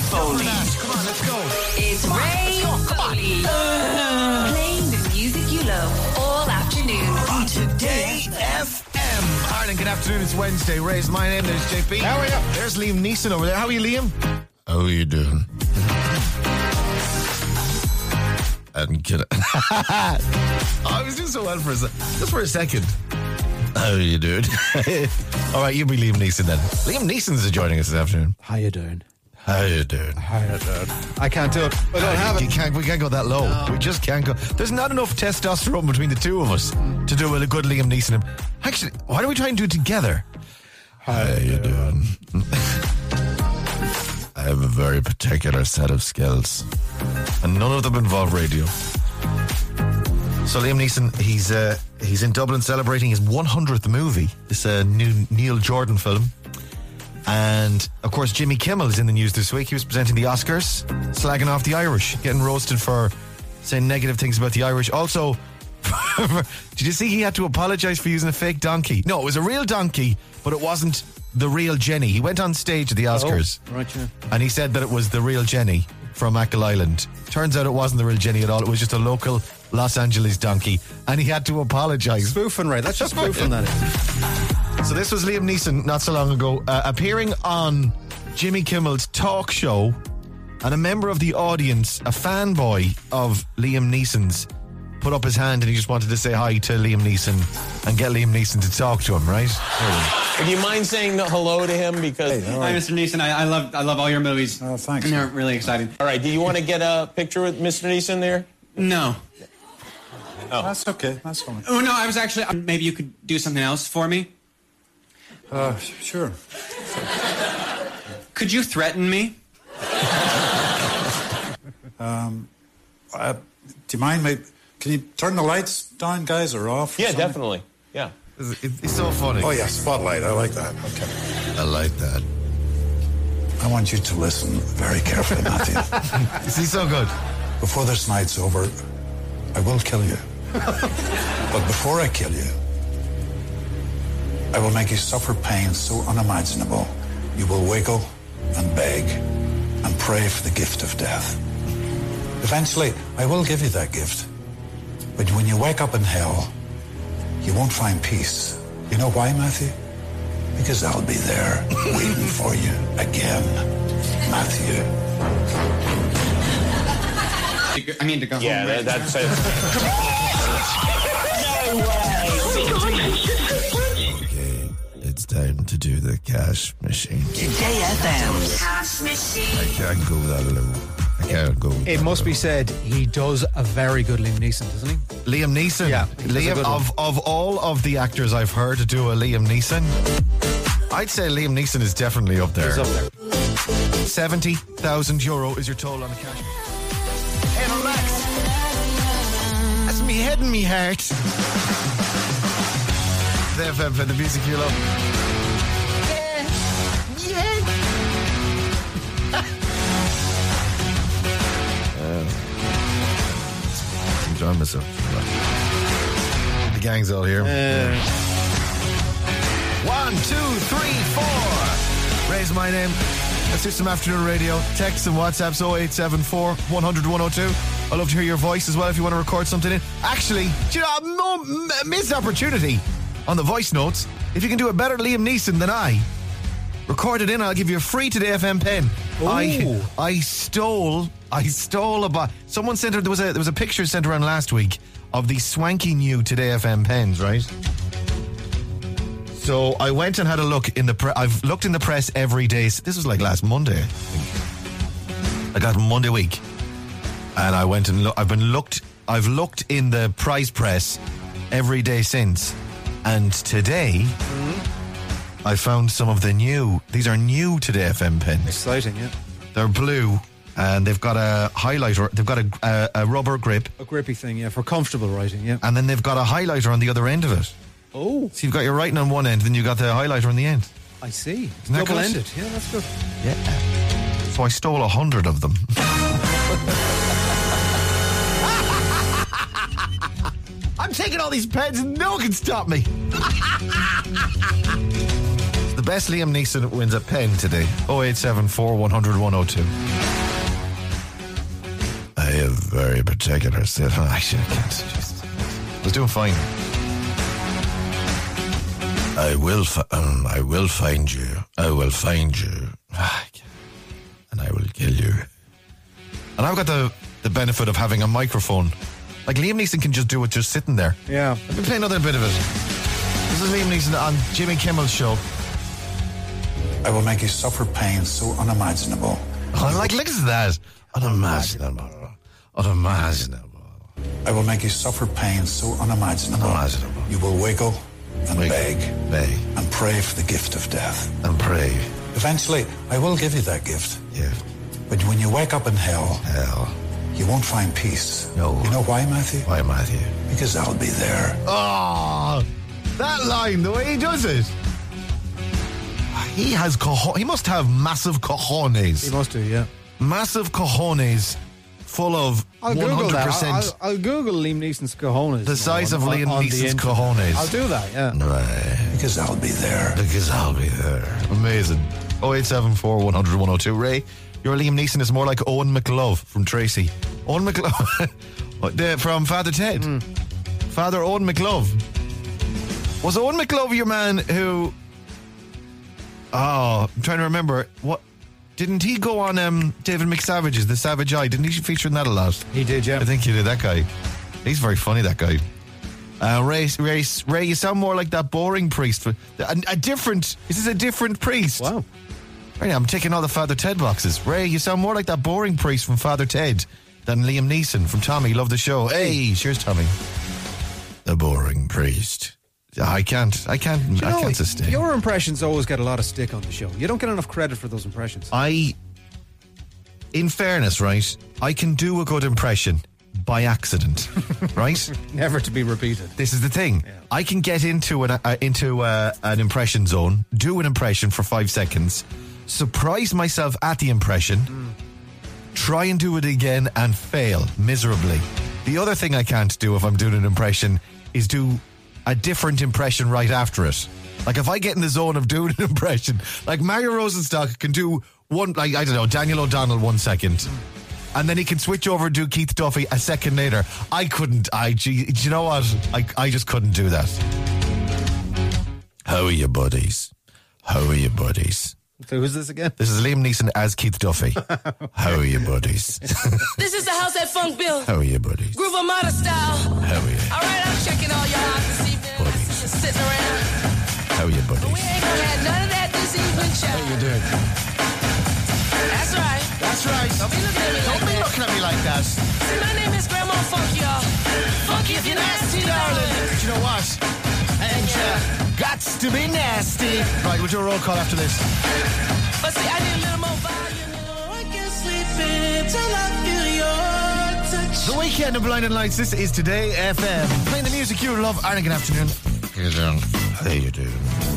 Foley. Come on, let's go. It's Ray Foley. Playing the music you love all afternoon. On Today FM. Ireland, good afternoon. It's Wednesday. Ray's my name. There's JP. How are you? There's Liam Neeson over there. How are you, Liam? How are you doing? And get it. I was doing so well just for a second. How are you doing? All right, you be Liam Neeson then. Liam Neeson's joining us this afternoon. How you doing? How you doing? I can't do it. I don't have it. We can't go that low. No. We just can't go. There's not enough testosterone between the two of us to do a good Liam Neeson. Actually, why don't we try and do it together? How you doing? I have a very particular set of skills, and none of them involve radio. So Liam Neeson, he's in Dublin celebrating his 100th movie. This new Neil Jordan film. And, of course, Jimmy Kimmel is in the news this week. He was presenting the Oscars, slagging off the Irish, getting roasted for saying negative things about the Irish. Also, did you see he had to apologise for using a fake donkey? No, it was a real donkey, but it wasn't the real Jenny. He went on stage at the Oscars, and he said that it was the real Jenny from Achill Island. Turns out it wasn't the real Jenny at all. It was just a local Los Angeles donkey, and he had to apologise. Spoofing, Ray. That's just spoofing, that is. So this was Liam Neeson not so long ago, appearing on Jimmy Kimmel's talk show, and a member of the audience, a fanboy of Liam Neeson's, put up his hand and he just wanted to say hi to Liam Neeson and get Liam Neeson to talk to him, right? Do you mind saying hello to him? Because Hi, Mr. Neeson. I love all your movies. Oh, thanks. And they're really exciting. All right, do you want to get a picture with Mr. Neeson there? No. Oh. That's okay. That's fine. Oh, no, I was actually... maybe you could do something else for me? Sure. Could you threaten me? Do you mind, maybe? Can you turn the lights down, guys, or off? Yeah, definitely. Yeah. It's so funny. Oh, yeah, spotlight. I like that. Okay. I like that. I want you to listen very carefully, Matthew. Is he so good? Before this night's over, I will kill you. But before I kill you, I will make you suffer pain so unimaginable, you will wiggle and beg and pray for the gift of death. Eventually, I will give you that gift. But when you wake up in hell, you won't find peace. You know why, Matthew? Because I'll be there waiting for you again, Matthew. I need to go home. Yeah, that's it. Okay, it's time to do the cash machine. Today FM. Cash machine. I can't go that low. I can't go. It must be said, he does a very good Liam Neeson, doesn't he? Liam Neeson. Yeah. Liam, of all of the actors I've heard to do a Liam Neeson, I'd say Liam Neeson is definitely up there. He's up there. €70,000 is your toll on the cash. Hey, relax. That's me head and me heart. The FM for the music you love. Enjoying myself. The gang's all here. 1, 2, 3, 4. Raise my name. Let's do some afternoon radio. Text and WhatsApp 0874 100 102. I'd love to hear your voice as well if you want to record something in. Actually, do you know, missed opportunity on the voice notes. If you can do a better Liam Neeson than I, record it in. I'll give you a free Today FM pen. I stole a someone sent her. There was a picture sent around last week of these swanky new Today FM pens, right? So I went and had a look in the I've looked in the press every day. This was like last Monday, I think. I got Monday week, and I went and I've looked in the prize press every day since, and today I found some of the new. These are new Today FM pens. Exciting, yeah. They're blue, and they've got a highlighter. They've got a rubber grip. A grippy thing, yeah, for comfortable writing, yeah. And then they've got a highlighter on the other end of it. Oh. So you've got your writing on one end, then you've got the highlighter on the end. I see. that Double-ended. Yeah, that's good. Yeah. So I stole 100 of them. I'm taking all these pens and no one can stop me. The best Liam Neeson wins a pen today. 0874 100 102. I have very particular set. Actually, I can't. Jesus. I was doing fine. I will find you. I will find you. And I will kill you. And I've got the benefit of having a microphone. Like Liam Neeson can just do it just sitting there. Yeah. Let me play another bit of it. This is Liam Neeson on Jimmy Kimmel's show. I will make you suffer pain so unimaginable. Oh, like, look at that. Unimaginable. Unimaginable. I will make you suffer pain so unimaginable. Unimaginable. You will wiggle and beg and pray for the gift of death. And pray. Eventually, I will give you that gift. Yeah. But when you wake up in hell, Hell. you won't find peace. No. You know why, Matthew? Why, Matthew? Because I'll be there. Oh, that line, the way he does it. He has he must have massive cojones. He must do, yeah. Massive cojones full of I'll Google 100%. that. I'll Google Liam Neeson's cojones. The size of Liam on the Neeson's internet. cojones. I'll do that, yeah. Right. Because I'll be there. Because I'll be there. Amazing. 0874 100 102. Ray, your Liam Neeson is more like Owen McLove from Tracy. Owen McLove from Father Ted. Father Owen McLove. Was Owen McLove your man who... Oh, I'm trying to remember. What? Didn't he go on David McSavage's The Savage Eye? Didn't he feature in that a lot? He did, yeah. I think he did, that guy. He's very funny, that guy. Ray, you sound more like that boring priest. This is a different priest. Wow. Right, I'm ticking all the Father Ted boxes. Ray, you sound more like that boring priest from Father Ted than Liam Neeson from Tommy. Love the show. Hey, cheers, Tommy. The boring priest. I can't sustain. Your impressions always get a lot of stick on the show. You don't get enough credit for those impressions. In fairness, right, I can do a good impression by accident, right? Never to be repeated. This is the thing. Yeah. I can get into an impression zone, do an impression for 5 seconds, surprise myself at the impression, try and do it again and fail miserably. The other thing I can't do if I'm doing an impression is do a different impression right after it. Like if I get in the zone of doing an impression, like Mario Rosenstock can do one, like, I don't know, Daniel O'Donnell 1 second. And then he can switch over and do Keith Duffy a second later. I couldn't. Do you know what? I just couldn't do that. How are you, buddies? How are you, buddies? So who's this again? This is Liam Neeson as Keith Duffy. How are you, buddies? This is the house that funk built. How are you, buddies? Groove Armada style. How are you? All right, I'm checking all y'all out this evening. Buddies. Just sitting around. How are you, But we buddies? ain't gonna have none of that this evening, child. You doing? That's right. That's right. Don't be looking at me like that. looking at me like that. See, my name is Grandma Funk, y'all. Funky if you're nasty, darling. Do you know what? And gots to be nasty. Right, we'll do a roll call after this. But see, I need a little more volume. I can't sleep until I feel your touch. The weekend of Blinding Lights. This is Today FM. Playing the music you love. Arnie, good afternoon. How you doing?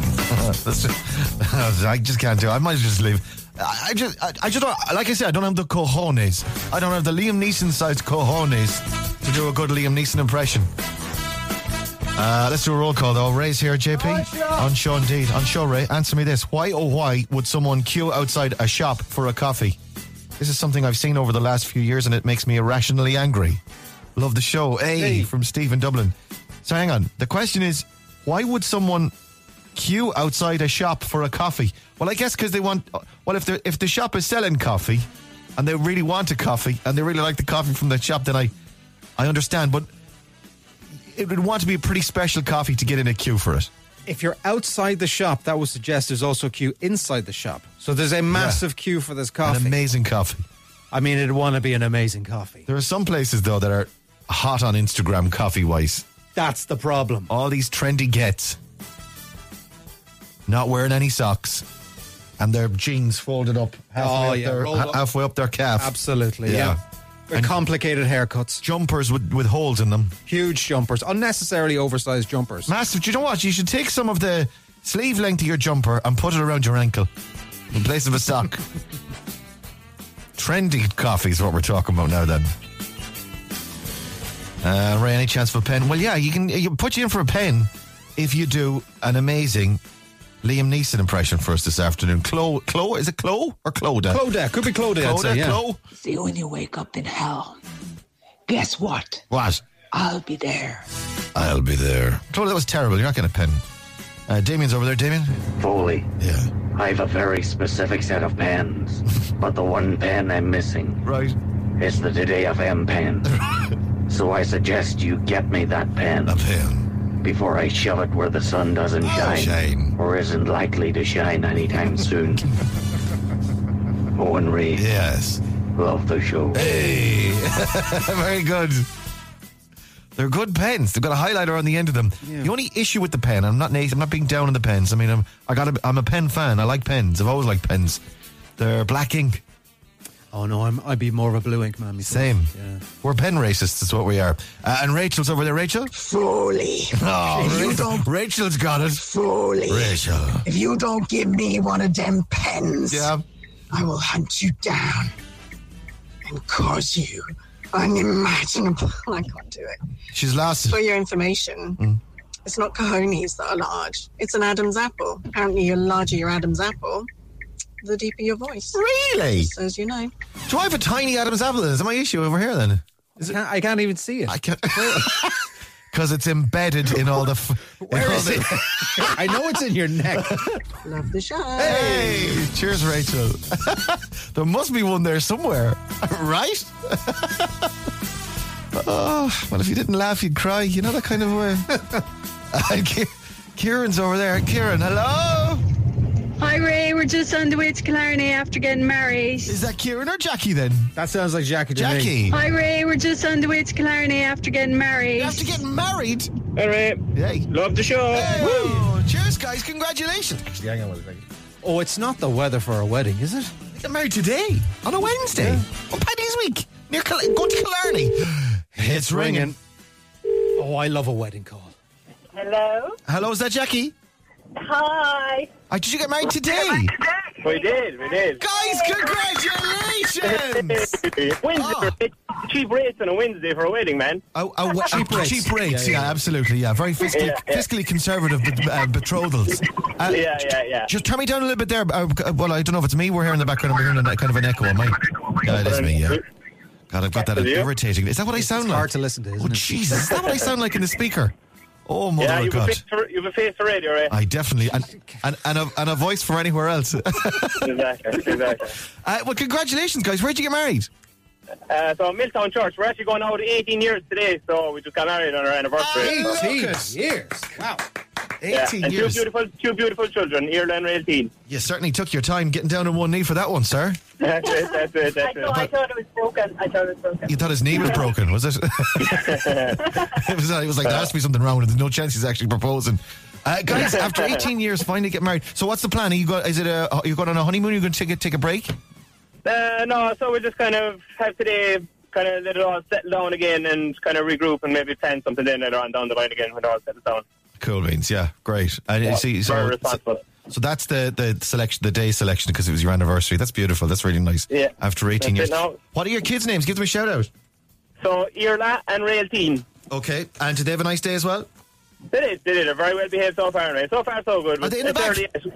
I just can't do it. I might just leave. I just don't, like I said, I don't have the cojones. I don't have the Liam Neeson sized cojones to do a good Liam Neeson impression. Let's do a roll call though. Ray's here, JP. On show indeed. On show, Ray. Answer me this. Why oh why would someone queue outside a shop for a coffee? This is something I've seen over the last few years and it makes me irrationally angry. Love the show. Hey, from Steve in Dublin. So hang on. The question is, why would someone queue outside a shop for a coffee? Well, I guess because they want... Well, if the shop is selling coffee and they really want a coffee and they really like the coffee from the shop, then I understand. But it would want to be a pretty special coffee to get in a queue for it. If you're outside the shop, that would suggest there's also a queue inside the shop. So there's a massive queue for this coffee. An amazing coffee. I mean, it'd want to be an amazing coffee. There are some places, though, that are hot on Instagram coffee-wise. That's the problem. All these trendy gets. Not wearing any socks. And their jeans folded up halfway up their calf. Absolutely, yeah. And complicated haircuts. Jumpers with holes in them. Huge jumpers. Unnecessarily oversized jumpers. Massive. Do you know what? You should take some of the sleeve length of your jumper and put it around your ankle in place of a sock. Trendy coffee is what we're talking about now then. Ray, any chance for a pen? Well, yeah, you can put you in for a pen if you do an amazing Liam Neeson impression for us this afternoon. Chloe, is it Chloe or Clodagh? Clodagh, could be Clodagh, I'd say, yeah. Chloe? See, when you wake up in hell, guess what? What? I'll be there. I'll be there. Chloe, that was terrible. You're not getting a pen. Damien's over there. Damien? Foley, Yeah. I've a very specific set of pens, but the one pen I'm missing Right. is the Today FM pen. So I suggest you get me that pen A pen. before I shove it where the sun doesn't shine, or isn't likely to shine anytime soon. Owen Reed, Yes. love the show. Hey. Very good. They're good pens. They've got a highlighter on the end of them. Yeah. The only issue with the pen, I'm not being down on the pens. I mean, I'm a pen fan. I like pens. I've always liked pens. They're black ink. Oh, no, I'd be more of a blue ink man myself. Same. Yeah. We're pen racists, is what we are. And Rachel's over there. Rachel? Foley. Oh, Rachel's got it. Foley. Rachel. If you don't give me one of them pens, Yeah. I will hunt you down and cause you unimaginable. I can't do it. She's lost For it. your information, it's not cojones that are large. It's an Adam's apple. Apparently, the larger your Adam's apple, the deeper your voice. Really? Just as you know. Do I have a tiny Adam's apple then? Is that my issue over here then? I can't even see it. I can't. Because it's embedded in all the... Where is it? I know it's in your neck. Love the show. Hey, cheers, Rachel. There must be one there somewhere, right? Oh, well, if you didn't laugh, you'd cry. You know that kind of way. Kieran's over there. Kieran, hello? Hi Ray, we're just on the way to Killarney after getting married. Is that Kieran or Jackie then? That sounds like Jackie to me. Jackie. Hi Ray, we're just on the way to Killarney after getting married. After getting married? All right. Hey. Love the show. Hey, woo. Cheers, guys. Congratulations. Actually, hang on one second. Oh, it's not the weather for a wedding, is it? They got married today, on a Wednesday, on Paddy's Week. Near going to Killarney. It's ringing. Oh, I love a wedding call. Hello. Hello, is that Jackie? Hi. Did you get married today? We did. Guys, congratulations! Wednesday, cheap rates on a Wednesday for a wedding, man. Cheap rates, yeah, absolutely, yeah. Very fiscally conservative betrothals. Yeah. Just turn me down a little bit there. Well, I don't know if it's me we're hearing in the background. I'm hearing kind of an echo on mine. Yeah, it is me, yeah. God, I've got that irritating. Is that what I sound It's like? hard to listen to, isn't it? Jesus, is that what I sound like in the speaker? Oh, mother of God. You've a face for radio, right? I definitely, and a voice for anywhere else. Exactly. Well, congratulations, guys. Where'd you get married? So Milltown Church. We're actually going out 18 years today, so we just got married on our anniversary. 18 years. Wow. 18 and years. Two beautiful children, Ireland Rail Teen. You certainly took your time getting down on one knee for that one, sir. That's it. I thought it was broken. You thought his knee was broken, was it? It was like, there has to be something wrong with it. There's no chance he's actually proposing. Guys, after 18 years, finally get married. So what's the plan? Are you going on a honeymoon? Are you going to take a break? No, so we just kind of have today, kind of let it all settle down again and kind of regroup and maybe plan something then later on down the line again when it all settles down. Cool beans, yeah, great. And Very responsible. So that's the selection, the day selection, because it was your anniversary. That's beautiful. That's really nice. Yeah. After 18 years. Now. What are your kids' names? Give them a shout out. So Ireland and Rail Teen. Okay. And did they have a nice day as well? They did. They're very well behaved so far, anyway. So far, so good. Are they in the back?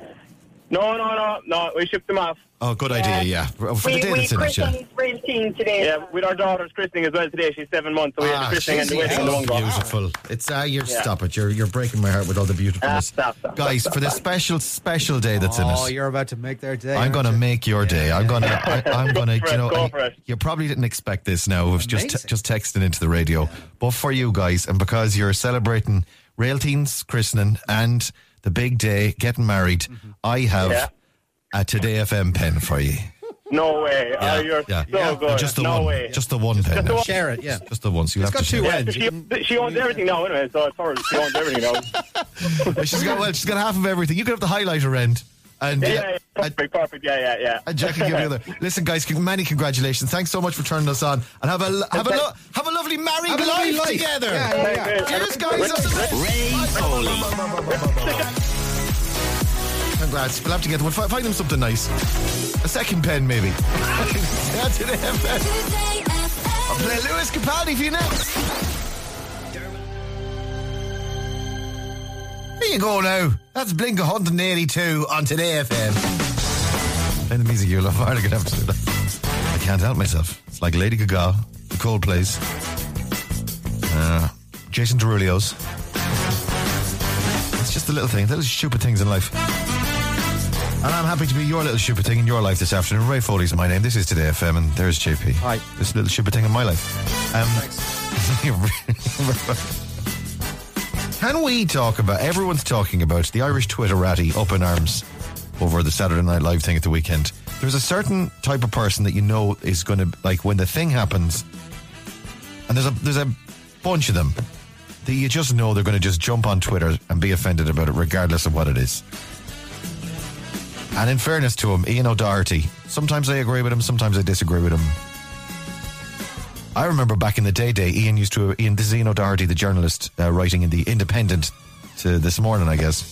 No. We shipped them off. Oh, good idea, yeah. For the day that's in it, yeah. We Rail Teen today. Yeah, with our daughter's christening as well today. She's 7 months, so we had the christening and the wedding in the one go. Beautiful. It's stop it. You're breaking my heart with all the beautifulness. Stop. Guys, for the special day that's in it. Oh, you're about to make their day. I'm going to make your day. I'm going to, Go for it. you probably didn't expect this now. It was just texting into the radio. But for you guys, and because you're celebrating Rail Teen's christening and the big day, getting married, I have a Today FM pen for you. No way. You're so good. Just the no one. way. Just the one pen. the one. Share it, yeah. Just the one. So you It's have got to two share. ends. She owns everything now anyway, so it's hers. She owns everything now. She's got half of everything. You could have the highlighter end. And Perfect. Yeah. And Jackie give the other. Listen, guys, many congratulations. Thanks so much for turning us on, and have a lovely married life together. Yeah. Cheers, guys. Ray Foley. Congrats. We'll have to get one. Find them something nice. A second pen, maybe. That's it. I'll play Lewis Capaldi for you next. you go now. That's Blink 182 on Today FM. Playing the music you love, Ireland, absolutely. I can't help myself. It's like Lady Gaga, the Coldplays, Jason Derulo's. It's just the little things, little stupid things in life. And I'm happy to be your little stupid thing in your life this afternoon. Ray Foley's my name. This is Today FM, and there's JP. Hi. This little stupid thing in my life. Can we talk about, everyone's talking about the Irish Twitterati up in arms over the Saturday Night Live thing at the weekend. There's a certain type of person that you know is going to, like, when the thing happens, and there's a bunch of them that you just know they're going to just jump on Twitter and be offended about it regardless of what it is. And in fairness to him, Ian O'Doherty, sometimes I agree with him, sometimes I disagree with him. I remember back in the day, this is Ian O'Doherty, the journalist, writing in the Independent to this morning, I guess.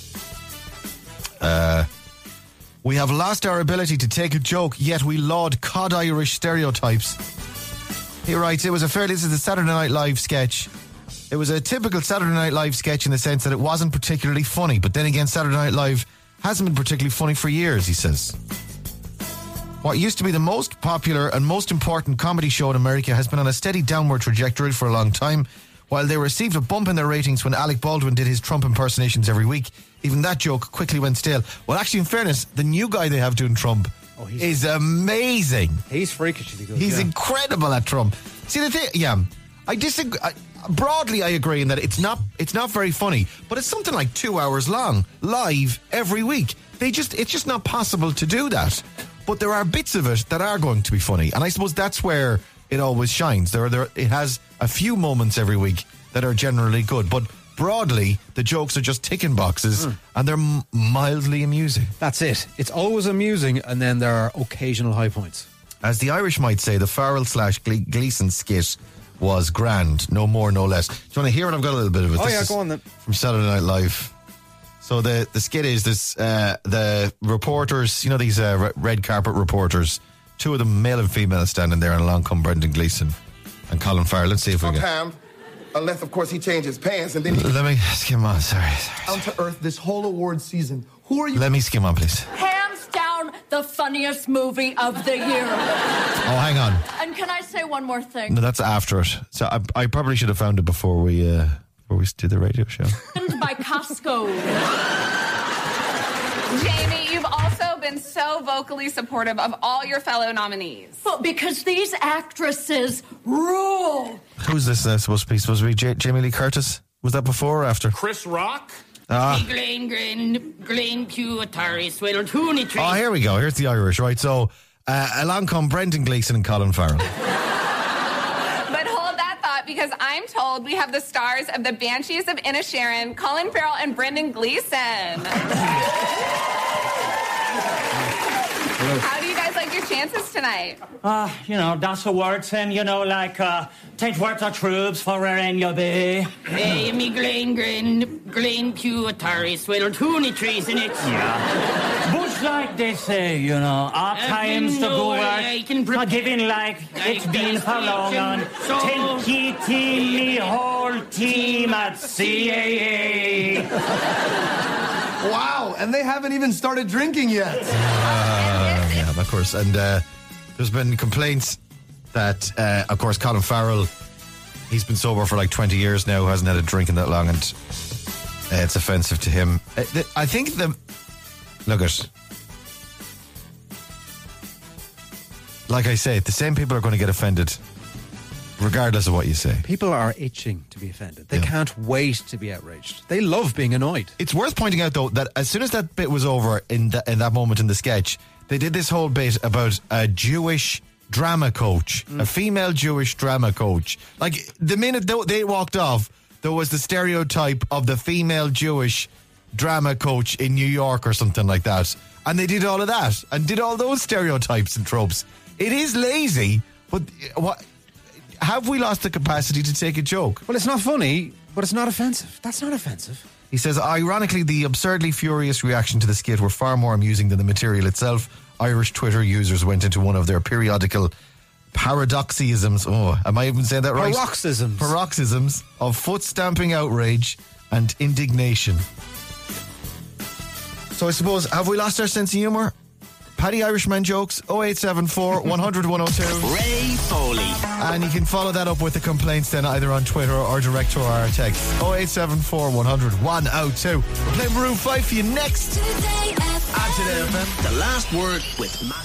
We have lost our ability to take a joke, yet we laud cod Irish stereotypes. He writes, this is the Saturday Night Live sketch. It was a typical Saturday Night Live sketch in the sense that it wasn't particularly funny, but then again, Saturday Night Live hasn't been particularly funny for years, he says. What used to be the most popular and most important comedy show in America has been on a steady downward trajectory for a long time. While they received a bump in their ratings when Alec Baldwin did his Trump impersonations every week, even that joke quickly went stale. Well, actually, in fairness, the new guy they have doing Trump is amazing. He's freakishly good. He's incredible at Trump. See, the thing, I disagree. Broadly, I agree in that it's not very funny, but it's something like 2 hours long, live every week. It's just not possible to do that. But there are bits of it that are going to be funny, and I suppose that's where it always shines. It has a few moments every week that are generally good, but broadly, the jokes are just ticking boxes, and they're mildly amusing. That's it. It's always amusing, and then there are occasional high points. As the Irish might say, the Farrell/Gleeson skit was grand, no more, no less. Do you want to hear it? I've got a little bit of it. Go on then. From Saturday Night Live. So the skit is this, the reporters, you know, these red carpet reporters, two of them, male and female, standing there, and along come Brendan Gleeson and Colin Farrell. Let's see if we can. Time, unless, of course, he changes pants and then he... Let me skim on, sorry. Down to earth this whole award season. Who are you... Let me skim on, please. Hands down, the funniest movie of the year. Oh, hang on. And can I say one more thing? No, that's after it. So I probably should have found it before we did the radio show. By Costco. Jamie, you've also been so vocally supportive of all your fellow nominees. Well, because these actresses rule. Who's this supposed to be? Jamie Lee Curtis? Was that before or after? Chris Rock? Glenn Pugh, Atari, Swell, Tooney Tree. Oh, here we go. Here's the Irish, right? So, along come Brendan Gleeson and Colin Farrell. But hold that thought, because I'm told we have the stars of The Banshees of Inisherin, Colin Farrell and Brendan Gleeson. How do you guys like your chances tonight? That's a word saying, like, take words of troops for where you be. Hey, me Glenn Pugh, Atari, Swell, Tooney Trees in it. Yeah. But like they say, our times to go not giving like it's been for long on. 10 team, me whole team at CAA. Wow, and they haven't even started drinking yet. Yeah, of course. And there's been complaints that, of course, Colin Farrell, he's been sober for like 20 years now, hasn't had a drink in that long, and it's offensive to him. I think like I say, the same people are going to get offended regardless of what you say. People are itching to be offended. They can't wait to be outraged. They love being annoyed. It's worth pointing out, though, that as soon as that bit was over in that moment in the sketch, they did this whole bit about a Jewish drama coach, a female Jewish drama coach. Like, the minute they walked off, there was the stereotype of the female Jewish drama coach in New York or something like that. And they did all of that and did all those stereotypes and tropes. It is lazy, but what... Have we lost the capacity to take a joke? Well, it's not funny, but it's not offensive. That's not offensive. He says, ironically, the absurdly furious reaction to the skit were far more amusing than the material itself. Irish Twitter users went into one of their periodical paroxysms. Oh, am I even saying that right? Paroxysms. Paroxysms of foot-stamping outrage and indignation. So I suppose, have we lost our sense of humour? Paddy Irishman jokes, 0874 100 102. Ray Foley. And you can follow that up with the complaints then either on Twitter or direct to our text. 0874 100 102. We're playing Maroon 5 for you next. Today At Today FM. The last word with Matt.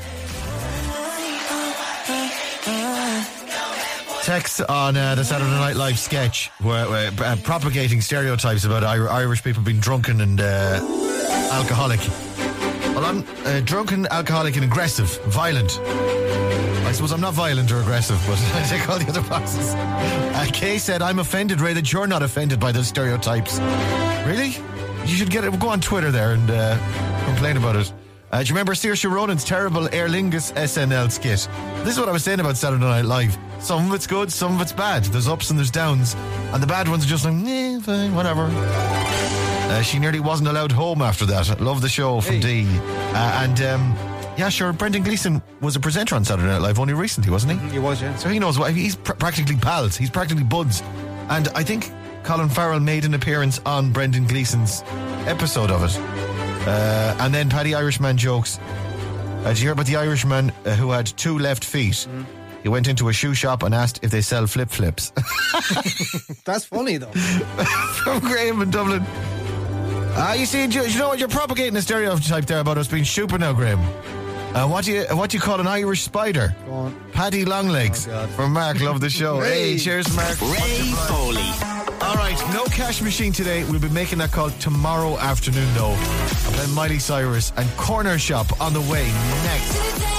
Text on the Saturday Night Live sketch where propagating stereotypes about Irish people being drunken and alcoholic. Well, I'm drunken, alcoholic and aggressive, violent. I suppose I'm not violent or aggressive, but I take all the other boxes. Kay said, I'm offended, Ray, that you're not offended by those stereotypes. Really? You should go on Twitter there and complain about it. Do you remember Saoirse Ronan's terrible Aer Lingus SNL skit? This is what I was saying about Saturday Night Live. Some of it's good, some of it's bad. There's ups and there's downs. And the bad ones are just like, fine, whatever. She nearly wasn't allowed home after that. Love the show from D. Yeah, sure, Brendan Gleeson was a presenter on Saturday Night Live only recently, wasn't he? He was, yeah. So he knows what. He's practically pals. He's practically buds. And I think Colin Farrell made an appearance on Brendan Gleeson's episode of it. And then Paddy Irishman jokes. Did you hear about the Irishman who had 2 left feet? He went into a shoe shop and asked if they sell flip-flips. That's funny, though. From Graham in Dublin. You see, you know what? You're propagating a stereotype there about us being stupid now, Graham. What do you call an Irish spider? Go on. Paddy Longlegs. From Mark. Love the show. Hey, cheers, Mark. Ray Foley. All right, no cash machine today. We'll be making that call tomorrow afternoon, though. And then Miley Cyrus and Corner Shop on the way next.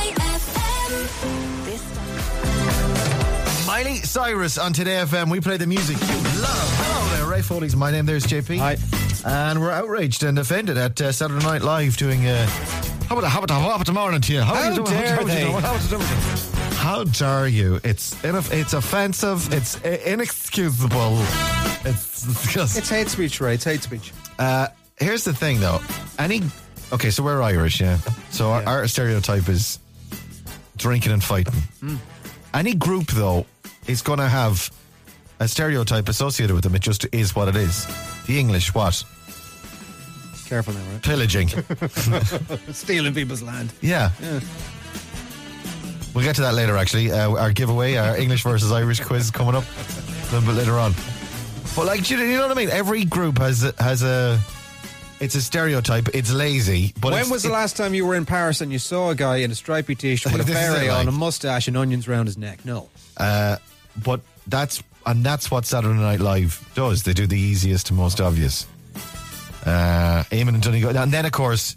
Miley Cyrus on Today FM. We play the music you love. Hello there, Ray Foley's my name. There's JP. Hi. And we're outraged and offended at Saturday Night Live doing how about tomorrow to you? How dare they? How dare you? It's offensive. It's inexcusable. It's disgusting. It's hate speech, Ray. It's hate speech. Here's the thing, though. Okay, so we're Irish, yeah. So our stereotype is drinking and fighting. Any group, though, is going to have a stereotype associated with them. It just is what it is. The English, what? Careful now, right? Pillaging. Stealing people's land. Yeah. We'll get to that later, actually. Our giveaway, our English versus Irish quiz is coming up a little bit later on. But, like, you know what I mean? Every group has a it's a stereotype. It's lazy. But when was the last time you were in Paris and you saw a guy in a stripy t-shirt with a beret on, a mustache and onions round his neck? No. But that's what Saturday Night Live does. They do the easiest and most obvious. Eamon and Donegal. And then, of course,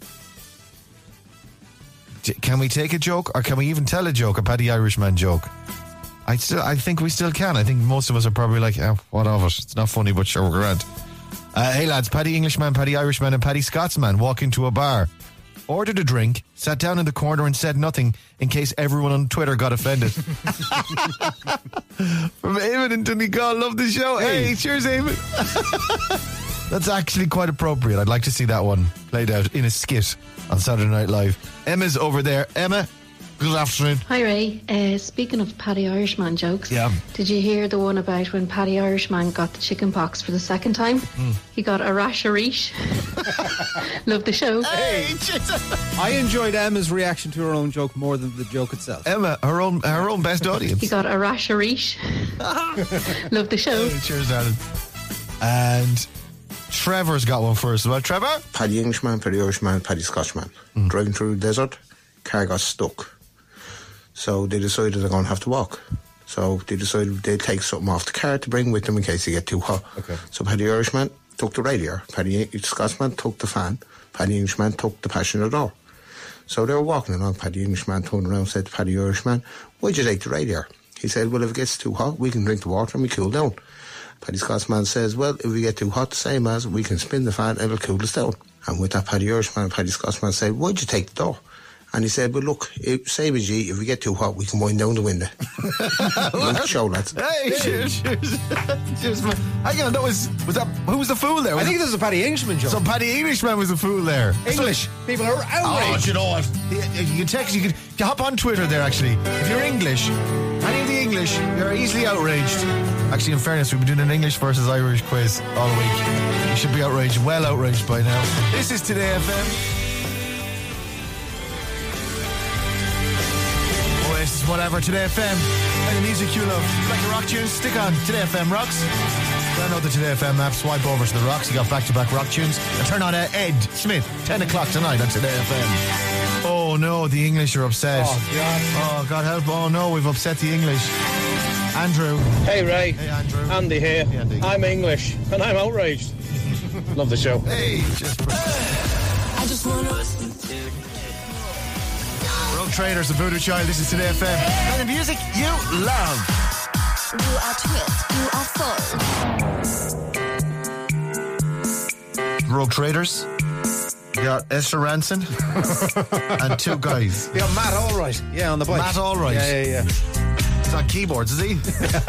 can we take a joke or can we even tell a joke, a Paddy Irishman joke? I think we still can. I think most of us are probably like, what of it? It's not funny, but sure, we're grand. Hey lads, Paddy Englishman, Paddy Irishman and Paddy Scotsman walk into a bar, ordered a drink, sat down in the corner and said nothing in case everyone on Twitter got offended. From Eamon and Donegal, love the show. Hey, cheers Eamon. That's actually quite appropriate. I'd like to see that one played out in a skit on Saturday Night Live. Emma's over there. Emma, good afternoon. Hi Ray. Speaking of Paddy Irishman jokes, did you hear the one about when Paddy Irishman got the chicken pox for the second time? He got a rash a reesh. Love the show. Hey, I enjoyed Emma's reaction to her own joke more than the joke itself. Emma, her own best audience. He got a rash a reesh. Love the show. Hey, cheers, darling. And Trevor's got one for us. Well, Trevor? Paddy Englishman, Paddy Irishman, Paddy Scotsman. Driving through the desert, car got stuck. So they decided they're going to have to walk. So they decided they'd take something off the car to bring with them in case they get too hot. Okay. So Paddy Irishman took the radiator. Paddy Scotsman took the fan. Paddy Englishman took the passenger door. So they were walking along. Paddy Englishman turned around and said to Paddy Irishman, why'd you take the radiator? He said, well, if it gets too hot, we can drink the water and we cool down. Paddy Scotsman says, well, if we get too hot, the same as we can spin the fan and it'll cool us down. And with that, Paddy Irishman and Paddy Scotsman said, why'd you take the door? And he said, well, look, same as you, if we get too hot, we can wind down the window. Show, lads. Hey, cheers. Cheers, man. Hang on, who was the fool there? I think this is a Paddy Englishman joke. So Paddy Englishman was the fool there. English. People are outraged. Oh, you know what? You can hop on Twitter there, actually. If you're English, any of the English, you're easily outraged. Actually, in fairness, we've been doing an English versus Irish quiz all week. You should be outraged, well outraged by now. This is Today FM. Oasis, whatever, Today FM. And the music you love. You like the rock tunes? Stick on Today FM Rocks. Download the Today FM app, swipe over to the Rocks. You got back-to-back rock tunes. And turn on Ed Smith, 10 o'clock tonight on Today FM. Oh no, the English are upset. Oh God. Oh God help. Oh no, we've upset the English. Andrew. Hey Ray. Hey Andrew. Andy here. Hey, Andy. I'm English and I'm outraged. Love the show. Hey, just I just want to listen to Rogue Traders and Voodoo Child. This is Today FM. And the music you love. You are twit. You are full. Rogue Traders. You got Esther Ranson and two guys. You got Matt Allright. Yeah, on the bike. Matt Allright. Yeah. He's on keyboards, is he?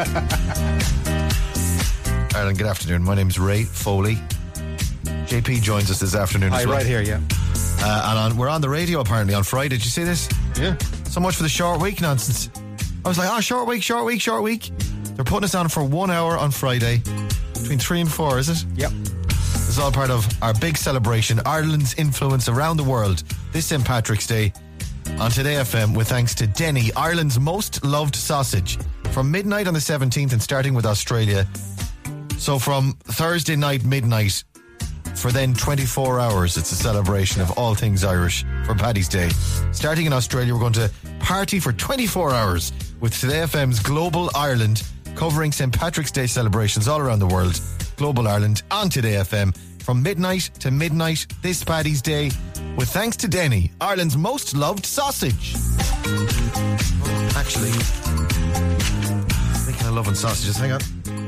Ireland, good afternoon. My name's Ray Foley. JP joins us this afternoon as well. Right here, yeah. And we're on the radio apparently on Friday. Did you see this? Yeah. So much for the short week nonsense. I was like, short week. They're putting us on for 1 hour on Friday. Between 3 and 4, is it? Yep. It's all part of our big celebration, Ireland's influence around the world this St. Patrick's Day on Today FM with thanks to Denny, Ireland's most loved sausage. From midnight on the 17th and starting with Australia. So from Thursday night, midnight, for then 24 hours, it's a celebration of all things Irish for Paddy's Day. Starting in Australia, we're going to party for 24 hours with Today FM's Global Ireland, covering St. Patrick's Day celebrations all around the world. Global Ireland on Today FM from midnight to midnight this Paddy's Day with thanks to Denny, Ireland's most loved sausage. Actually, thinking of loving sausages, hang on.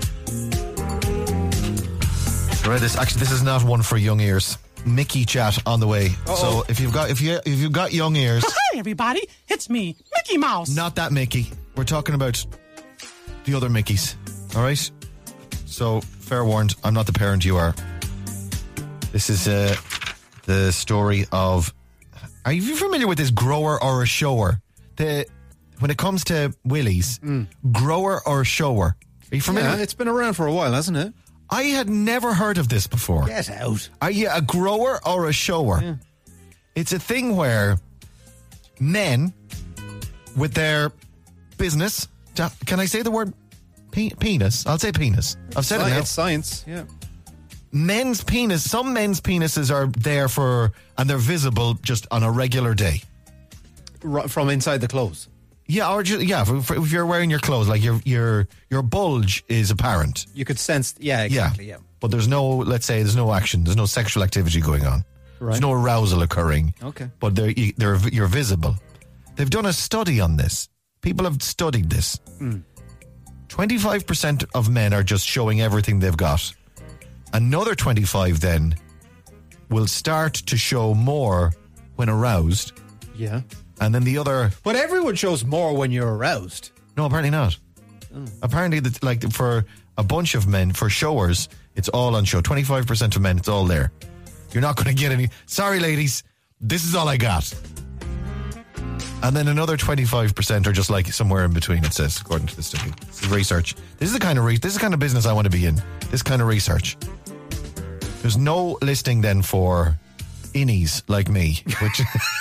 Right, this is not one for young ears. Mickey chat on the way. Uh-oh. So if you've got young ears, Hi everybody, it's me, Mickey Mouse. not that Mickey. We're talking about the other Mickeys. All right. So fair warned, I'm not the parent you are. This is the story of. Are you familiar with this grower or a shower? When it comes to willies, grower or shower. Are you familiar? Yeah, it's been around for a while, hasn't it? I had never heard of this before. Get out. Are you a grower or a shower? Yeah. It's a thing where men, with their business, can I say the word penis? I'll say penis. I've said it now. It's science, yeah. Some men's penises are there and they're visible just on a regular day. From inside the clothes. Yeah, or just, if you're wearing your clothes, like your bulge is apparent. You could sense, exactly. But there's no action, there's no sexual activity going on. Right. There's no arousal occurring. Okay. But you're visible. They've done a study on this. People have studied this. 25% of men are just showing everything they've got. Another 25 then will start to show more when aroused. Yeah. And then the other... But everyone shows more when you're aroused. No, apparently not. Apparently, for a bunch of men, for showers, it's all on show. 25% of men, it's all there. You're not going to get any... Sorry, ladies, this is all I got. And then another 25% are just like somewhere in between, it says, according to this study. This is research. This is the kind of business I want to be in. This kind of research. There's no listing then for innies like me, which...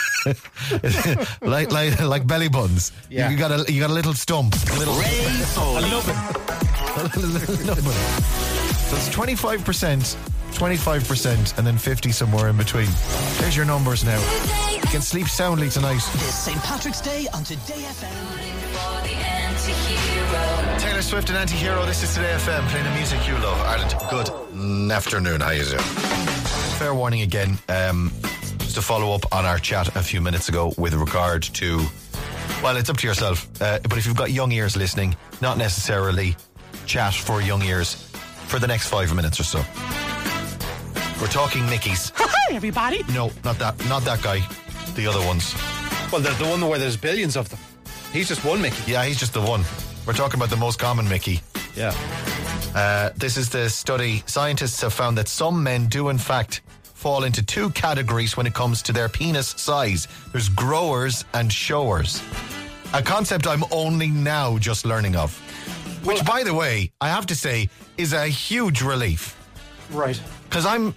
like belly buttons. Yeah. You got a little stump. A little nubbin. So it's 25%, and then 50 somewhere in between. There's your numbers now. You can sleep soundly tonight. This St. Patrick's Day on Today FM. Taylor Swift and Anti-Hero. This is Today FM, playing the music you love. Ireland, good afternoon. How you doing? Fair warning again. Just to follow up on our chat a few minutes ago with regard to, well, it's up to yourself. But if you've got young ears listening, not necessarily chat for young ears for the next 5 minutes or so. We're talking Mickeys. Hi everybody. No, not that guy. The other ones. Well, there's the one where there's billions of them. He's just one Mickey. Yeah, he's just the one. We're talking about the most common Mickey. Yeah. This is the study. Scientists have found that some men do in fact fall into two categories when it comes to their penis size. There's growers and showers. A concept I'm only now just learning of. Which, by the way, I have to say, is a huge relief. Right. Because I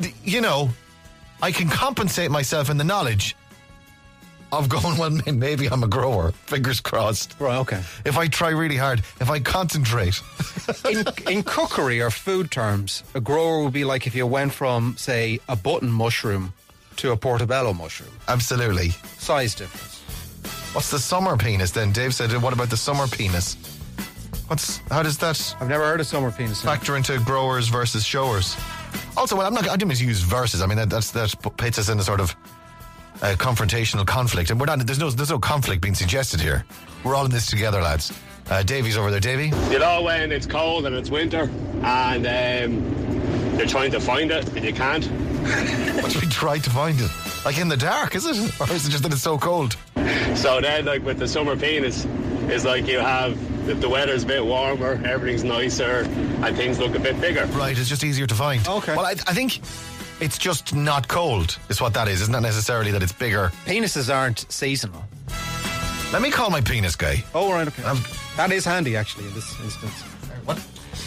can compensate myself in the knowledge of going, well, maybe I'm a grower. Fingers crossed. Right, okay. If I try really hard, if I concentrate. in cookery or food terms, a grower would be like if you went from, say, a button mushroom to a portobello mushroom. Absolutely. Size difference. What's the summer penis then? Dave said, what about the summer penis? How does that... I've never heard of summer penis. Factor into growers versus showers. Also, well, I didn't use versus. I mean, that puts us in a sort of confrontational conflict. And there's no conflict being suggested here. We're all in this together, lads. Davey's over there. Davey? You know, when it's cold and it's winter and you're trying to find it and you can't. What do we try to find it? Like in the dark, is it? Or is it just that it's so cold? So then, like with the summer penis, it's like you have, the weather's a bit warmer, everything's nicer, and things look a bit bigger. Right, it's just easier to find. Okay. Well, I think it's just not cold, is what that is. It's not necessarily that it's bigger. Penises aren't seasonal. Let me call my penis guy. Oh, right, okay. That is handy, actually, in this instance. What?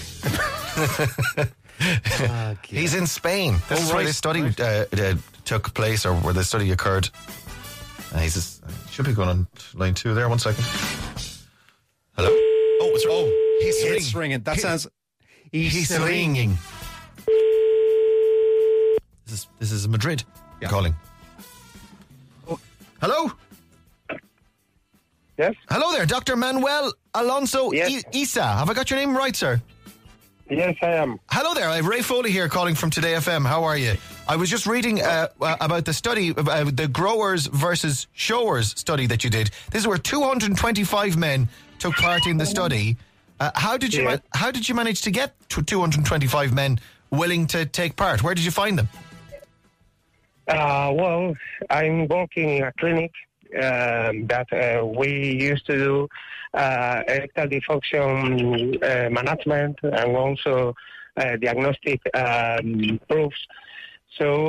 He's in Spain. This is where this study took place, or where the study occurred. And he's should be going on line 2 there. 1 second. Hello? Oh, he's ringing. That sounds... He's ringing. This is Madrid calling. Oh, hello? Yes? Hello there, Dr. Manuel Alonso Isa. Have I got your name right, sir? Yes, I am. Hello there, I have Ray Foley here calling from Today FM. How are you? I was just reading about the study, the growers versus showers study that you did. This is where 225 men took part in the study. How did you manage to get 225 men willing to take part? Where did you find them? Well, I'm working in a clinic that we used to do erectile dysfunction management and also diagnostic proofs. So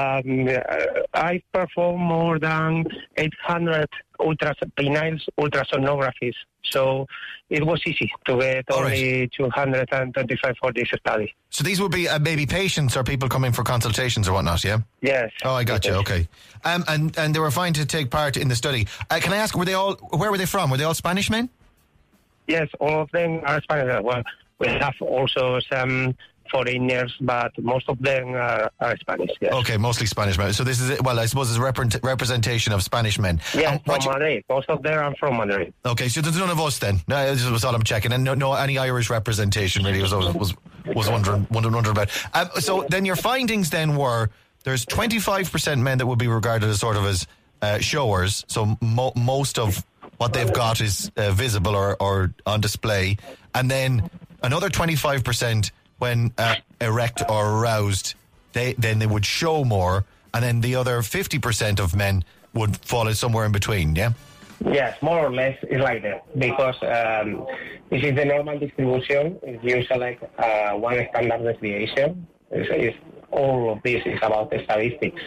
I performed more than 800 penile ultrasonographies. So it was easy to get only 225 for this study. So these would be maybe patients or people coming for consultations or whatnot, yeah? Yes. Oh, I got you. Okay. And they were fine to take part in the study. Can I ask, where were they from? Were they all Spanish men? Yes, all of them are Spanish. Well, we have also some foreigners, but most of them are Spanish. Yes. Okay, mostly Spanish men. So this is, well, I suppose it's a representation of Spanish men. Yes, from Madrid. Most of them are from Madrid. Okay, so there's none of us then. No, this was all I'm checking, and no any Irish representation really was wondering about. So then your findings then were there's 25% men that would be regarded as sort of as showers. So most of what they've got is visible or on display, and then another 25%. When erect or aroused, they would show more, and then the other 50% of men would fall somewhere in between, yeah? Yes, more or less it's like that, because this is the normal distribution. It's usually one standard deviation. All of this is about the statistics.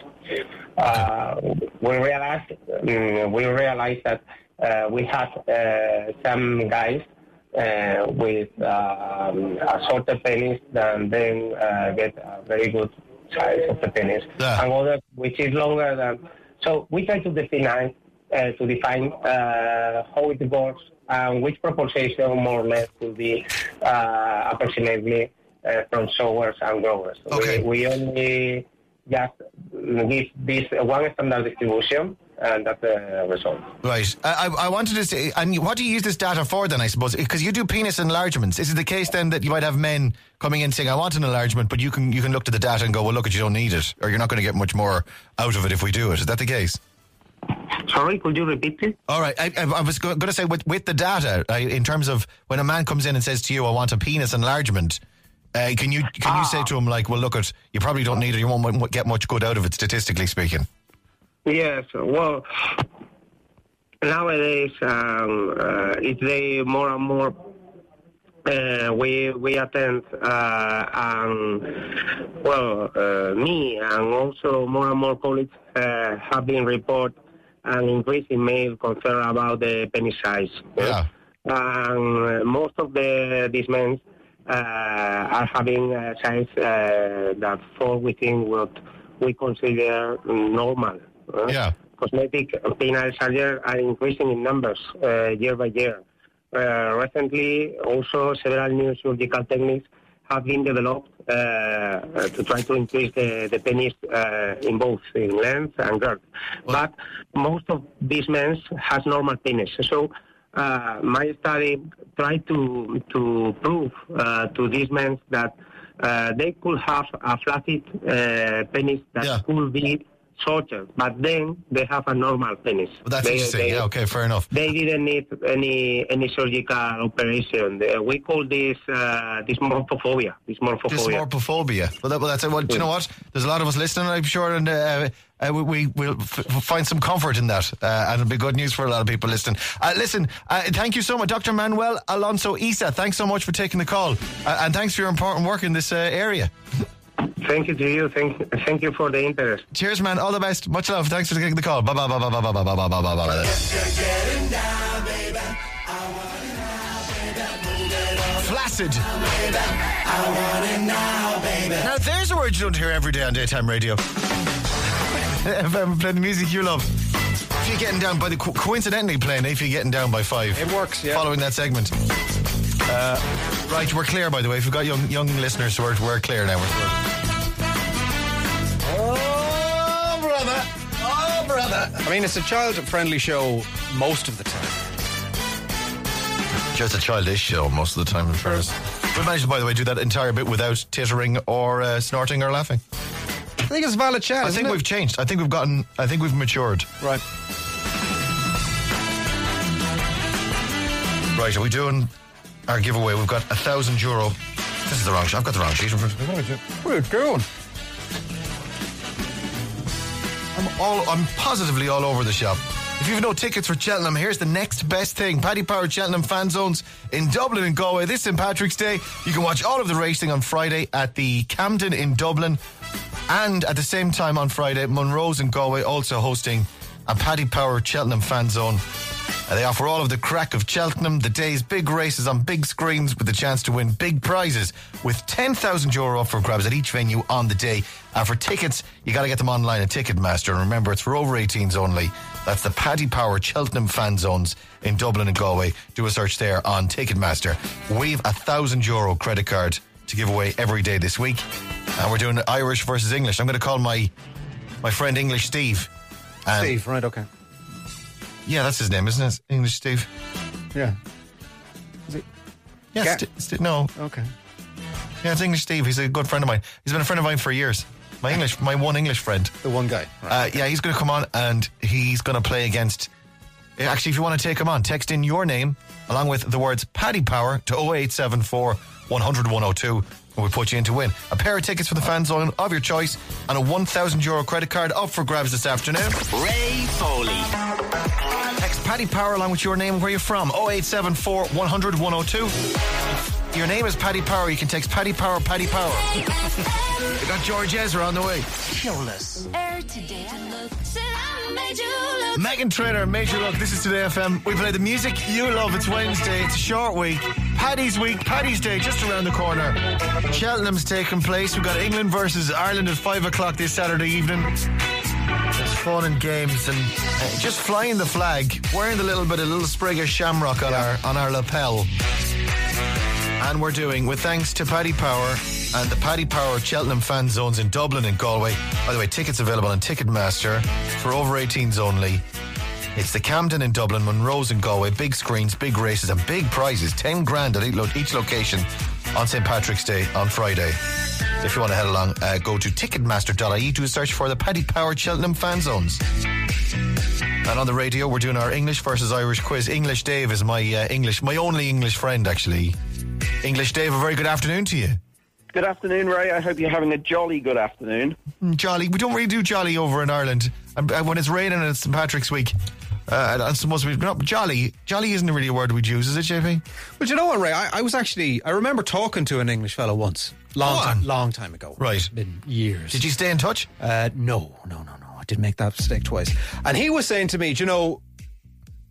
We realized that we had some guys with a shorter penis than then get a very good size of the penis, and other which is longer than. So we try to define how it works and which proportion more or less will be approximately from showers and growers. Okay. We only just give this one standard distribution. And that's the result. Right. I wanted to say, and what do you use this data for then, I suppose? Because you do penis enlargements. Is it the case then that you might have men coming in saying, I want an enlargement, but you can look at the data and go, well, look, you don't need it, or you're not going to get much more out of it if we do it. Is that the case? Sorry, could you repeat it? All right. I was going to say, with the data, in terms of when a man comes in and says to you, I want a penis enlargement, can you say to him, like, well, look, you probably don't need it, you won't get much good out of it, statistically speaking? Yes, well, nowadays it's more and more we attend me and also more and more colleagues have been report an increase in male concern about the penis size. Yeah. Most of these men are having signs that fall within what we consider normal. Cosmetic penile surgery are increasing in numbers year by year. Recently, also several new surgical techniques have been developed to try to increase the penis in both in length and girth. But most of these men has normal penis. So my study tried to prove to these men that they could have a flaccid penis that could be shorter, but then they have a normal penis. Well, that's interesting. Okay, fair enough. They didn't need any surgical operation. We call this dysmorphophobia. Dysmorphophobia. Well, that's it. Well, do you know what? There's a lot of us listening, I'm sure, and we'll find some comfort in that, and it'll be good news for a lot of people listening. Listen, thank you so much, Dr. Manuel Alonso Isa. Thanks so much for taking the call, and thanks for your important work in this area. Thank you to you. Thank you for the interest. Cheers, man. All the best. Much love. Thanks for taking the call. Bye. Flaccid. Now there's a word you don't hear every day on daytime radio. If I'm playing the music you love. If you're getting down by coincidentally playing If You're Getting Down by 5. It works, yeah. Following that segment. Right, we're clear, by the way. If we've got young listeners, we're clear now. Oh, brother. I mean, it's a child-friendly show most of the time. Just a childish show most of the time, in fairness. We managed to, by the way, do that entire bit without tittering or snorting or laughing. I think it's valid chat. I think we've changed. I think we've matured. Right. Right, are we doing our giveaway? We've got €1,000. This is the wrong sheet. I've got the wrong sheet in front of me. What are you doing? I'm positively all over the shop. If you've no tickets for Cheltenham, here's the next best thing. Paddy Power Cheltenham fan zones in Dublin and Galway this St. Patrick's Day. You can watch all of the racing on Friday at the Camden in Dublin, and at the same time on Friday, Monroe's in Galway also hosting a Paddy Power Cheltenham fan zone. They offer all of the crack of Cheltenham, the day's big races on big screens with the chance to win big prizes with €10,000 up for grabs at each venue on the day. For tickets, you got to get them online at Ticketmaster. And remember, it's for over 18s only. That's the Paddy Power Cheltenham fan zones in Dublin and Galway. Do a search there on Ticketmaster. We've €1,000 credit card to give away every day this week. And we're doing Irish versus English. I'm going to call my friend English Steve. Steve, right, okay. Yeah, that's his name, isn't it? English Steve. Yeah. Is it? Yeah, no. Okay. Yeah, it's English Steve. He's a good friend of mine. He's been a friend of mine for years. My one English friend. The one guy. Right. Yeah, he's going to come on and he's going to play against... Actually, if you want to take him on, text in your name along with the words Paddy Power to 0874 100 102 and we'll put you in to win a pair of tickets for the fan zone of your choice and a €1,000 credit card up for grabs this afternoon. Ray Foley. Text Paddy Power along with your name and where you're from. 0874 100 102. If your name is Paddy Power, you can text Paddy Power, Paddy Power. We got George Ezra on the way. Killers. Meghan Trainor, Major Look. This is Today FM. We play the music you love. It's Wednesday. It's a short week. Paddy's week. Paddy's Day just around the corner. Cheltenham's taking place. We've got England versus Ireland at 5 o'clock this Saturday evening. There's fun and games and just flying the flag, wearing the little sprig of shamrock on our lapel. And we're doing, with thanks to Paddy Power and the Paddy Power Cheltenham fan zones in Dublin and Galway. By the way, tickets available on Ticketmaster for over 18s only. It's the Camden in Dublin, Monroe's in Galway, big screens, big races and big prizes, 10 grand at each location on St. Patrick's Day on Friday. If you want to head along, go to ticketmaster.ie to search for the Paddy Power Cheltenham fan zones. And on the radio, we're doing our English versus Irish quiz. English Dave is my only English friend, actually. English Dave, a very good afternoon to you. Good afternoon, Ray. I hope you're having a jolly good afternoon. Jolly. We don't really do jolly over in Ireland. When it's raining and it's St. Patrick's week, it's supposed to be not jolly. Jolly isn't really a word we'd use, is it, JP? Well, you know what, Ray? I remember talking to an English fellow once. Long time ago. Right. It's been years. Did you stay in touch? No. I did make that mistake twice. And he was saying to me,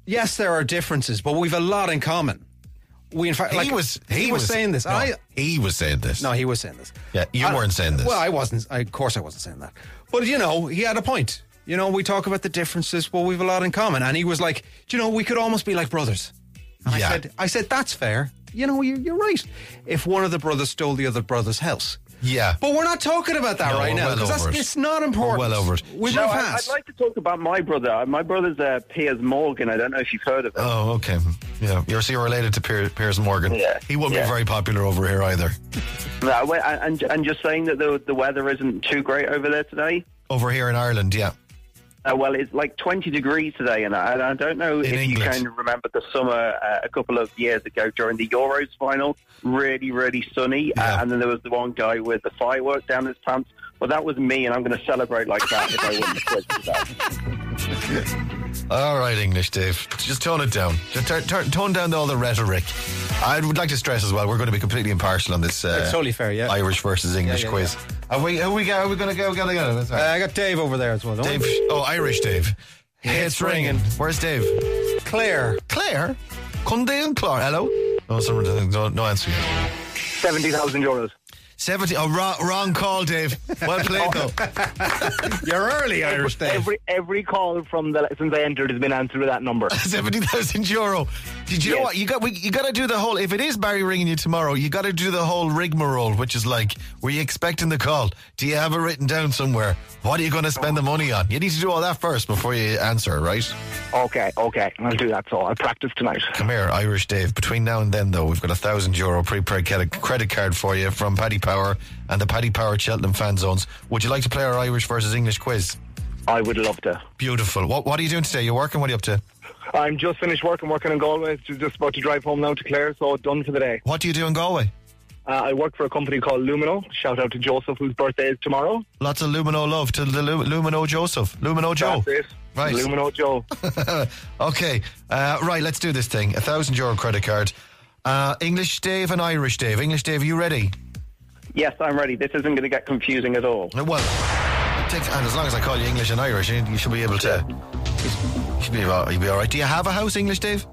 yes, there are differences, but we've a lot in common. We, in fact, He was saying this. No, he was saying this. No, he was saying this. Yeah, you weren't saying this. Well, I wasn't. Of course, I wasn't saying that. But he had a point. We talk about the differences, but we've a lot in common. And he was like, we could almost be like brothers. And I said, that's fair. You're right. If one of the brothers stole the other brother's house. Yeah. But we're not talking about that right now. Because it's not important. We're well over it. I'd like to talk about my brother. My brother's Piers Morgan. I don't know if you've heard of him. Oh, okay. Yeah, you're related to Piers Morgan. Yeah. He wouldn't be very popular over here either. No, and just saying that the weather isn't too great over there today. Over here in Ireland, yeah. Well, it's like 20 degrees today, and I don't know if you can remember the summer a couple of years ago during the Euros final. Really, really sunny, and then there was the one guy with the firework down his pants. Well, that was me, and I'm going to celebrate like that if I win the quiz today. All right, English Dave. Just tone it down. Just tone down all the rhetoric. I would like to stress as well, we're going to be completely impartial on this it's totally fair, yeah. Irish versus English quiz. Are we going to go? I got Dave over there as well, don't Dave, we? Irish Dave. It's ringing. Where's Dave? Claire. Cunday and Clare. Hello? No answer yet. 70,000 euros. 70. Oh, wrong call, Dave. Well played, though. You're early, Irish Dave. Every call since I entered has been answered with that number. 70,000 euro. Did you know what? You got to do the whole. If it is Barry ringing you tomorrow, you got to do the whole rigmarole, which is like, were you expecting the call? Do you have it written down somewhere? What are you going to spend the money on? You need to do all that first before you answer, right? Okay. I'll do that. So I'll practice tonight. Come here, Irish Dave. Between now and then, though, we've got €1,000 prepaid credit card for you from Paddy Power and the Paddy Power Cheltenham fan zones. Would you like to play our Irish versus English quiz? I would love to. Beautiful. What are you doing today? You working? What are you up to? I'm just finished working in Galway. Just about to drive home now to Clare, so done for the day. What do you do in Galway? I work for a company called Lumino. Shout out to Joseph, whose birthday is tomorrow. Lots of Lumino love to the Lumino Joseph. Lumino Joe. That's it. Right. Lumino Joe. Okay. Right, let's do this thing. €1,000 credit card. English Dave and Irish Dave. English Dave, are you ready? Yes, I'm ready. This isn't going to get confusing at all. Well, and as long as I call you English and Irish, you should be able to. You'll be all right. Do you have a house, English Dave?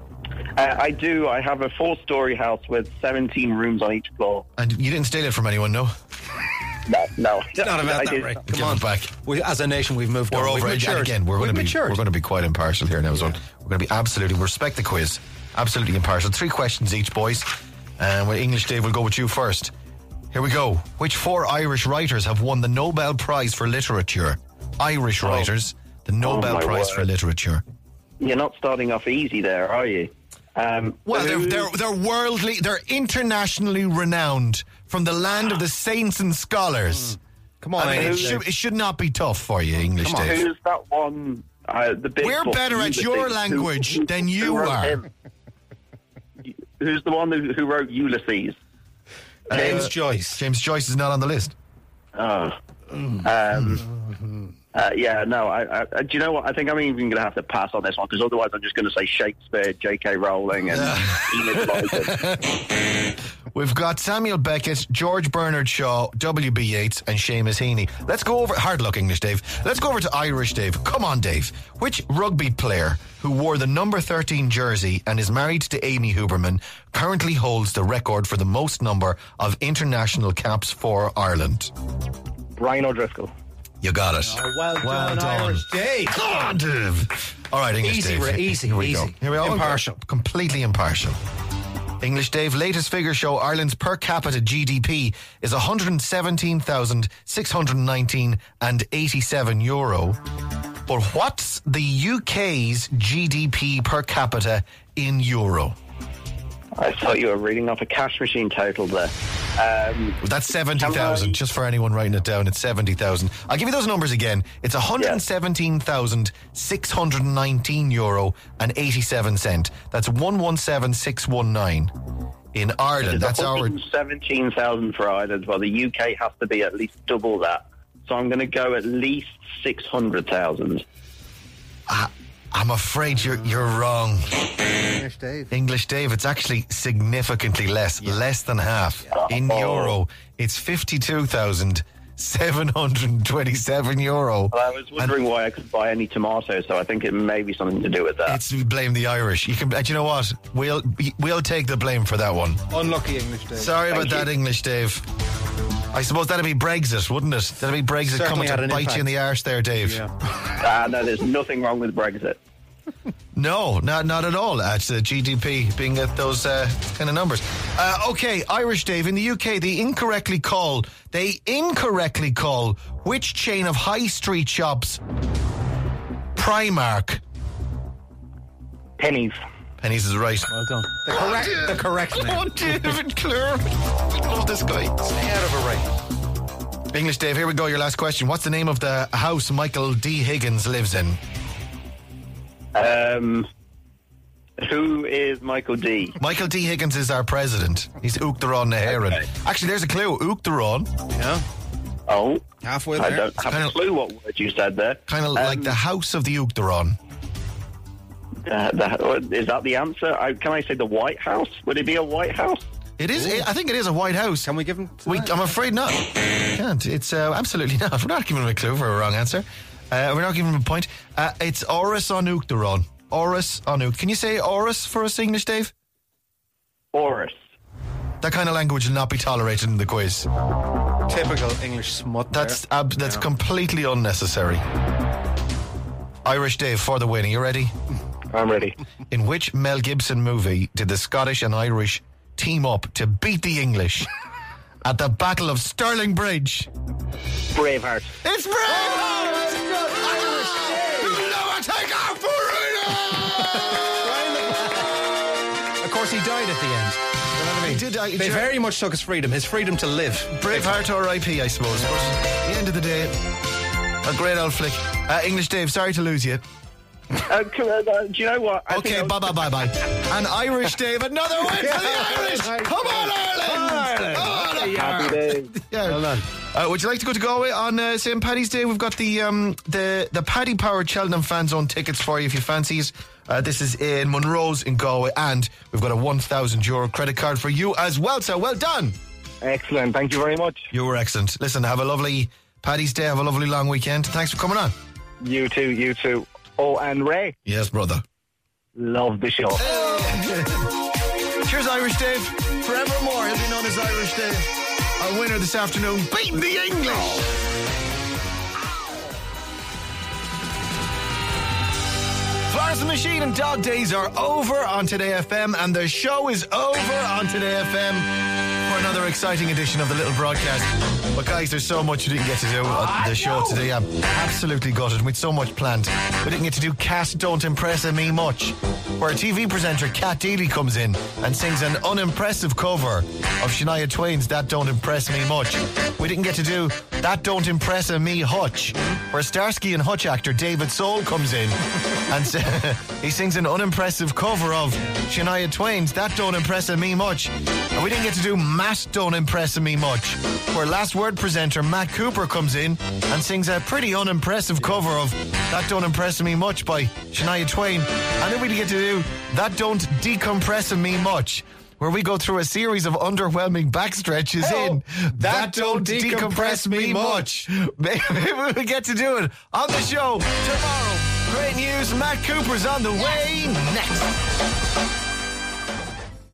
I do. I have a 4-story house with 17 rooms on each floor. And you didn't steal it from anyone, no? No. It's not about that, right? Come on. Back. As a nation, we've moved on. We're over it. And again, we're going to be quite impartial here now as well. We're going to be absolutely, respect the quiz, absolutely impartial. 3 questions each, boys. And English Dave will go with you first. Here we go. Which 4 Irish writers have won the Nobel Prize for Literature? Irish writers, the Nobel Prize for Literature. You're not starting off easy there, are you? They're worldly, they're internationally renowned from the land of the saints and scholars. Come on, it should not be tough for you, English Dave. Who's that one? The big We're better at your language than you are. Who's the one who wrote Ulysses? James Joyce. James Joyce is not on the list. Oh. Yeah, no, do you know what? I think I'm even going to have to pass on this one, because otherwise I'm just going to say Shakespeare, J.K. Rowling, and Enid Blyton. We've got Samuel Beckett, George Bernard Shaw, W.B. Yeats, and Seamus Heaney. Let's go over, hard luck English Dave, let's go over to Irish Dave. Come on, Dave. Which rugby player who wore the number 13 jersey and is married to Amy Huberman currently holds the record for the most number of international caps for Ireland? Brian O'Driscoll. You got it. Well done, Irish Dave. Come on, Dave. All right, English Dave. Easy. Here we go. Impartial. Completely impartial. English Dave, latest figures show Ireland's per capita GDP is €117,619.87. But what's the UK's GDP per capita in euro? I thought you were reading off a cash machine total there. That's 70,000. Just for anyone writing it down, it's 70,000. I'll give you those numbers again. It's €117,619.87. That's 117,619 in Ireland. That's our 17,000 for Ireland. Well, the UK has to be at least double that. So I'm going to go at least 600,000. I'm afraid you're wrong. English Dave, it's actually significantly less than half. In euro, it's 52,619. €727. Well, I was wondering why I couldn't buy any tomatoes, so I think it may be something to do with that. It's blame the Irish. You can. Do you know what? We'll take the blame for that one. Unlucky English Dave. Sorry about that, English Dave. I suppose that'd be Brexit, wouldn't it? That'd be Brexit Certainly coming to bite you in the arse there, Dave. Yeah. No, there's nothing wrong with Brexit. No, not at all. It's GDP being at those kind of numbers. Okay, Irish Dave. In the UK, they incorrectly call which chain of high street shops Primark? Pennies. Pennies is right. Well done. The correct name. Oh, David Clare. I love this guy. Stay out of a race. English Dave, here we go. Your last question. What's the name of the house Michael D. Higgins lives in? Who is Michael D? Michael D. Higgins is our president. He's Uachtaráin na hÉireann. Okay. Actually, there's a clue. Uachtaráin. Yeah. Oh. Halfway there. I don't have a clue what word you said there. Kind of like the house of the Uachtaráin. Is that the answer? Can I say the White House? Would it be a White House? It is. I think it is a White House. Can we give him? I'm afraid not. Can't. It's absolutely not. We're not giving him a clue for a wrong answer. We're not giving him a point. It's Áras an Uachtaráin. Áras an Uachtaráin. Can you say Áras for us, English, Dave? Áras. That kind of language will not be tolerated in the quiz. Typical English smut. That's completely unnecessary. Irish Dave for the win. Are you ready? I'm ready. In which Mel Gibson movie did the Scottish and Irish team up to beat the English at the Battle of Stirling Bridge? Braveheart. It's Braveheart! Irish! You'll never take our freedom! Of course, he died at the end. You know what I mean? He did die. They very much took his freedom to live. Braveheart R.I.P., I suppose. But at the end of the day, a great old flick. English Dave, sorry to lose you. Do you know what? Okay, bye. And Irish Dave, another win for the Irish! Come on, Ireland! Happy days. Yeah. Well done. Would you like to go to Galway on St. Paddy's Day? We've got the Paddy Power Cheltenham Fan Zone tickets for you if you fancy it. This is in Monroe's in Galway, and we've got a €1,000 credit card for you as well. So well done. Excellent. Thank you very much. You were excellent. Listen, have a lovely Paddy's Day. Have a lovely long weekend. Thanks for coming on. You too. Oh, and Ray. Yes, brother. Love the show. Cheers, Irish Dave. Forevermore, he'll be known as Irish Dave. Our winner this afternoon, beating the English. Florence the Machine and Dog Days are over on Today FM, and the show is over on Today FM for another exciting edition of the little broadcast. But guys, there's so much we didn't get to do on the show today. I'm absolutely gutted. We had so much planned. We didn't get to do Cat Don't Impress Me Much, where TV presenter Cat Deely comes in and sings an unimpressive cover of Shania Twain's That Don't Impress Me Much. We didn't get to do That Don't Impress Me Hutch, where Starsky and Hutch actor David Soul comes in and he sings an unimpressive cover of Shania Twain's That Don't Impress Me Much. And we didn't get to do Matt Don't Impress Me Much, where Last Word presenter Matt Cooper comes in and sings a pretty unimpressive cover of That Don't Impress Me Much by Shania Twain. And then we didn't get to do That Don't Decompress Me Much, where we go through a series of underwhelming backstretches in That Don't Decompress Me Much. Maybe we'll get to do it on the show tomorrow. Great news, Matt Cooper's on the way next.